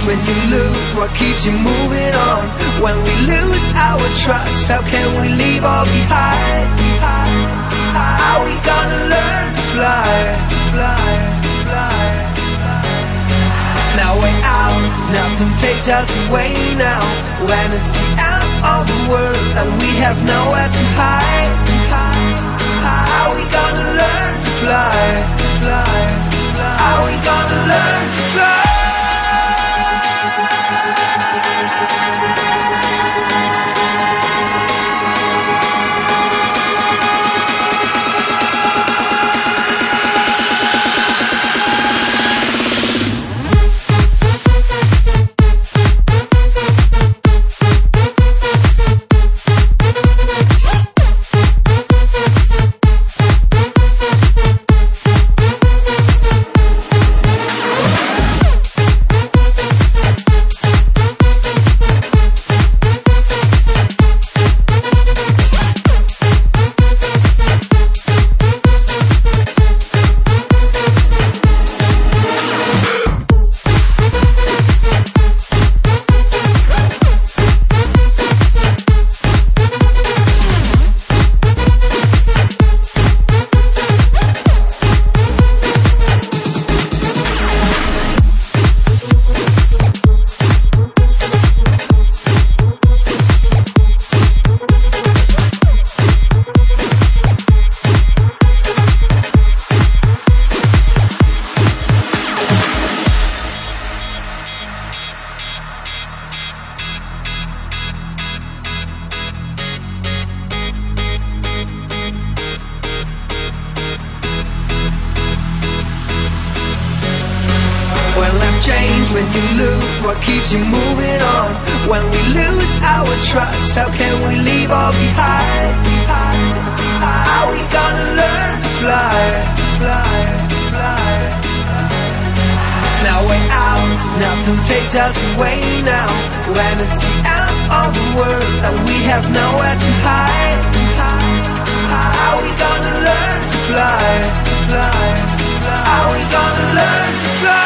when you lose? What keeps you moving on? When we lose our trust, how can we leave all behind? How we gonna learn to fly, fly, fly? Now we're out, nothing takes us away now. When it's the end of the world and we have nowhere to hide, how we gonna learn to fly, fly, fly? How we gonna learn to fly? When you lose, what keeps you moving on? When we lose our trust, how can we leave all behind? How we gonna learn to fly, fly, fly? Now we're out, nothing takes us away now. When it's the end of the world and we have nowhere to hide, how we gonna learn to fly, fly, fly? How we gonna learn to fly?